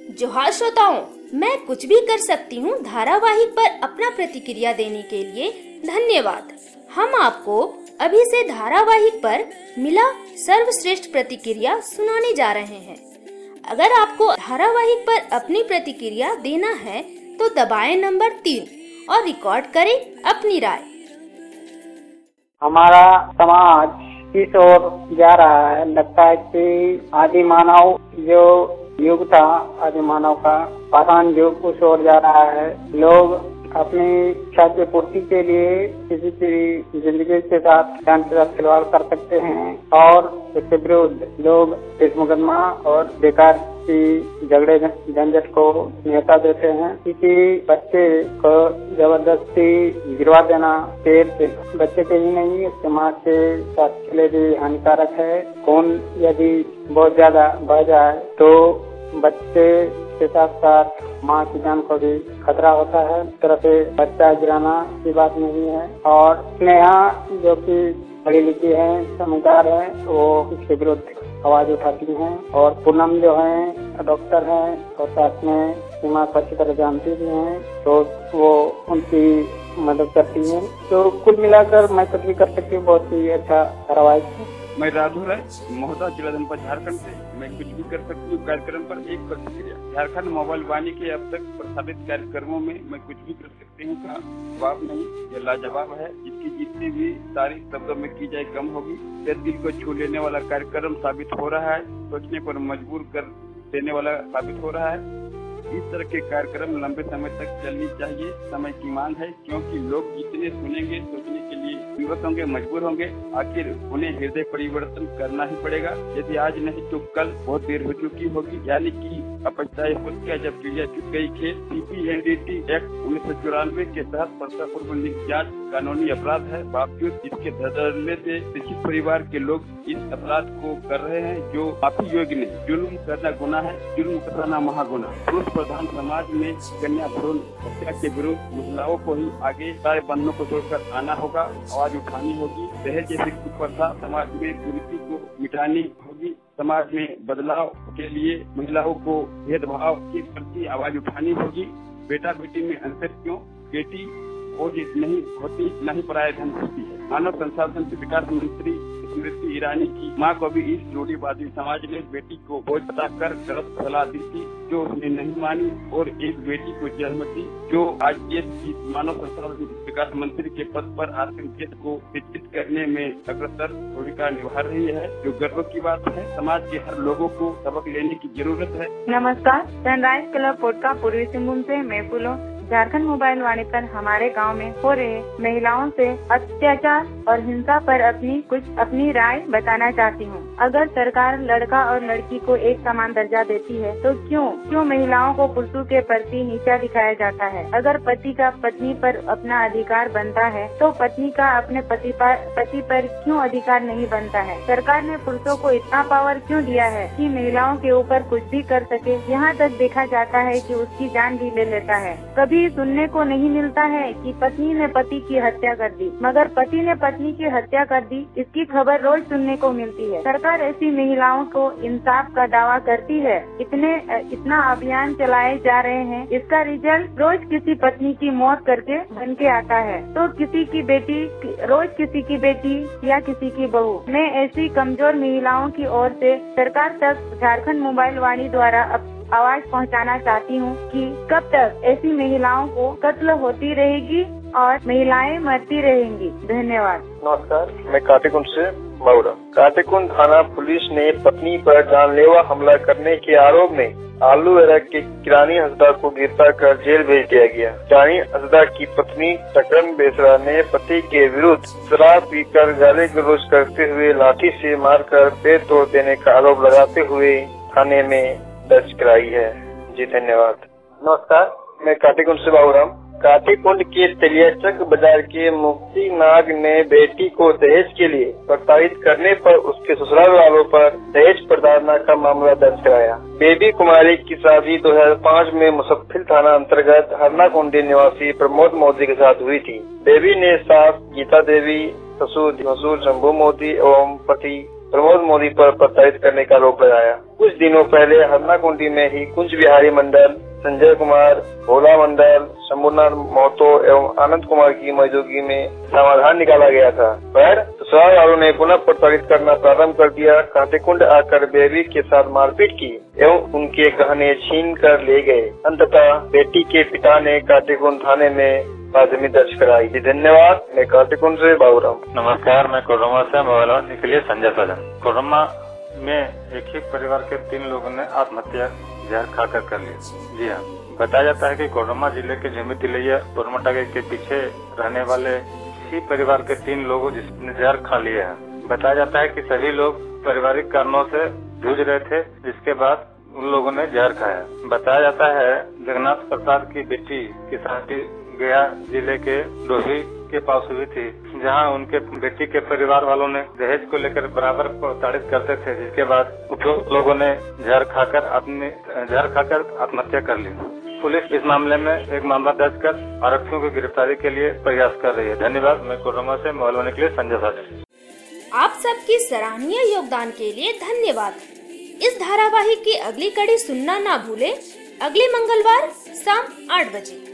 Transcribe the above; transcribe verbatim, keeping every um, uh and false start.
जोहार श्रोताओं, मैं कुछ भी कर सकती हूँ धारावाहिक पर अपना प्रतिक्रिया देने के लिए धन्यवाद। हम आपको अभी से धारावाहिक पर मिला सर्वश्रेष्ठ प्रतिक्रिया सुनाने जा रहे हैं। अगर आपको धारावाहिक पर अपनी प्रतिक्रिया देना है तो दबाएं नंबर तीन और रिकॉर्ड करें अपनी राय। हमारा समाज इस ओर जा रहा है, लगता है कि आदि मानव जो युग था, आदि मानव का पाषाण युग उस ओर जा रहा है। लोग अपनी इच्छा की पूर्ति के लिए किसी की जिंदगी के साथ जान के साथ खिलवाड़ कर सकते हैं और इसके विरुद्ध लोग केस मुकदमा और बेकार की झगड़े झंझट को न्योता देते हैं। किसी बच्चे को जबरदस्ती गिरवा देना पेड़ से बच्चे के ही नहीं, समाज के स्वास्थ्य के लिए भी हानिकारक है। खून यदि बहुत ज्यादा बह जाए तो बच्चे के साथ साथ माँ की जान को भी खतरा होता है। इस तरह से बच्चा गिराना की बात नहीं है। और स्नेहा जो कि पढ़ी लिखी है, समझदार है, वो इसके विरुद्ध आवाज उठाती हैं। और पूनम जो है डॉक्टर हैं और साथ में सीमा को अच्छी तरह जानती भी हैं, तो वो उनकी मदद करती है। तो कुल मिलाकर मैं कुछ भी कर सकती हूँ, बहुत ही अच्छा धारावाहिक है। मैं राधु राय, महोदा जिला जनपद झारखंड से। मैं कुछ भी कर सकती हूँ कार्यक्रम पर एक प्रतिक्रिया। झारखंड मोबाइल वाणी के अब तक प्रसारित कार्यक्रमों में मैं कुछ भी कर सकती हूँ का जवाब नहीं, यह लाजवाब है। जिसकी जितनी भी तारीफ शब्दों में की जाए कम होगी। यह दिल को छू लेने वाला कार्यक्रम साबित हो रहा है, सोचने पर मजबूर कर देने वाला साबित हो रहा है। इस तरह के कार्यक्रम लंबे समय तक चलनी चाहिए, समय की मांग है, क्योंकि लोग जितने सुनेंगे सोचने के लिए विवश होंगे, मजबूर होंगे। आखिर उन्हें हृदय परिवर्तन करना ही पड़ेगा। यदि आज नहीं तो कल बहुत देर हो चुकी होगी। यानी कि अपचाई हो गया जब चिड़िया चुप गई खेत। सीपीएनडीटी एक्ट उन्नीस सौ चौरानवे के तहत प्रतापूर्व जांच कानूनी अपराध है। बावजूद इसके धड़ल्ले से शिक्षित परिवार के लोग इस अपराध को कर रहे हैं, जो काफी योग्य नहीं। जुल्म करना गुनाह है, जुल्म करना महागुनाह। पुरुष प्रधान समाज में कन्या भ्रूण हत्या के विरुद्ध महिलाओं को ही आगे सारे बंधनों को तोड़कर आना होगा, आवाज उठानी होगी। दहेज जैसी कुप्रथा समाज में कुरीति को मिटानी होगी। समाज में बदलाव के लिए महिलाओं को भेदभाव के प्रति आवाज उठानी होगी। बेटा बेटी में अंतर क्यों? बेटी बोझ नहीं होती, न ही पराया धन होती है। मानव संसाधन विकास मंत्री स्मृति ईरानी की मां को भी इस रूढ़िवादी समाज ने बेटी को बोझ बताकर गलत सलाह दी थी, जो उसने नहीं मानी और एक बेटी को जन्म दी, जो आज देश की मानव संसाधन विकास मंत्री के पद पर आतंकित को शिक्षित करने में अग्रसर भूमिका निभा रही है, जो गर्व की बात है। समाज के हर लोगों को सबक लेने की जरूरत है। नमस्कार, सनराइज क्लब पोटका पूर्वी सिंहभूम से मैं पुलो। झारखंड मोबाइल वाणी पर हमारे गांव में हो रहे महिलाओं से अत्याचार और हिंसा पर अपनी कुछ अपनी राय बताना चाहती हूँ। अगर सरकार लड़का और लड़की को एक समान दर्जा देती है तो क्यों क्यों महिलाओं को पुरुषों के प्रति नीचा दिखाया जाता है? अगर पति का पत्नी पर अपना अधिकार बनता है तो पत्नी का अपने पति पर पति पर क्यों अधिकार नहीं बनता है? सरकार ने पुरुषों को इतना पावर क्यों दिया है कि महिलाओं के ऊपर कुछ भी कर सके? यहाँ तक देखा जाता है कि उसकी जान भी ले लेता है। कभी सुनने को नहीं मिलता है कि पत्नी ने पति की हत्या कर दी, मगर पति ने पत्नी की हत्या कर दी, इसकी खबर रोज सुनने को मिलती है। सरकार ऐसी महिलाओं को इंसाफ का दावा करती है। इतने इतना अभियान चलाए जा रहे हैं, इसका रिजल्ट रोज किसी पत्नी की मौत करके बन के आता है, तो किसी की बेटी रोज किसी की बेटी या किसी की बहू। मैं ऐसी कमजोर महिलाओं की ओर से सरकार तक झारखंड मोबाइल वाणी द्वारा आवाज पहुंचाना चाहती हूं कि कब तक ऐसी महिलाओं को कत्ल होती रहेगी और महिलाएं मरती रहेंगी। धन्यवाद। नमस्कार, मैं काटेकुंड से मऊरा। काटेकुंड थाना पुलिस ने पत्नी पर जानलेवा हमला करने के आरोप में आलू एरा के किरानी हंसदा को गिरफ्तार कर जेल भेज दिया गया। किरानी हंसदा की पत्नी सकरन बेसरा ने पति के विरुद्ध शराब पीकर गाली गलौज करते हुए लाठी से मारकर पेट तोड़ देने का आरोप लगाते हुए थाने में दर्ज कराई है। जी धन्यवाद। नमस्कार, मैं काटेकुंड से बाबूराम। काटेकुंड के तेलियाचक बाजार के मुक्ति नाग ने बेटी को दहेज के लिए प्रताड़ित करने पर उसके ससुराल वालों पर दहेज प्रताड़ना का मामला दर्ज कराया। बेबी कुमारी की शादी दो हजार पाँच में मुसफ्फिल थाना अंतर्गत हरनाकुंडी निवासी प्रमोद मोदी के साथ हुई थी। बेबी ने सास गीता देवी, ससुर ससुर शंभू मोदी एवं पति प्रमोद मोदी पर प्रताड़ित करने का आरोप लगाया। कुछ दिनों पहले हरनाकुंडी में ही कुंज बिहारी मंडल, संजय कुमार, भोला मंडल, शंभुनाथ महतो एवं आनंद कुमार की मौजूदगी में समाधान निकाला गया था, पर ससुराल वालों ने पुनः प्रताड़ित करना प्रारंभ कर दिया। कांटेकुंड आकर बेबी के साथ मारपीट की एवं उनके गहने छीन कर ले गए। अंततः बेटी के पिता ने कांटेकुंड थाने में मुकदमा दर्ज कराई। धन्यवाद। मैं कांटेकुंड से बाबूराम। नमस्कार, मैं कोडरमा से मोबाइल वाणी के लिए संजय सदन। कोडरमा में एक ही परिवार के तीन लोगों ने आत्महत्या जहर खाकर कर ली। जी हाँ, बताया जाता है कि कोडरमा जिले के झुमी तिलैया पुरमटागे के पीछे रहने वाले इसी परिवार के तीन लोग जिसने जहर खा लिया है। बताया जाता है कि सभी लोग पारिवारिक कारणों से जूझ रहे थे, जिसके बाद उन लोगों ने जहर खाया। बताया जाता है जगन्नाथ प्रसाद की बेटी की शादी गया जिले के डोभी के पास हुई थी, जहां उनके बेटी के परिवार वालों ने दहेज को लेकर बराबर प्रताड़ित करते थे, जिसके बाद उपरोक्त लोगों ने जहर खाकर अपने जहर खाकर आत्महत्या कर ली। पुलिस इस मामले में एक मामला दर्ज कर आरोपियों की गिरफ्तारी के लिए प्रयास कर रही है। धन्यवाद। मैं कोडरमा से मोबाइल वाणी के लिए संजय साधन। आप सबकी सराहनीय योगदान के लिए धन्यवाद। इस धारावाहिक की अगली कड़ी सुनना ना भूले, अगले मंगलवार शाम आठ बजे।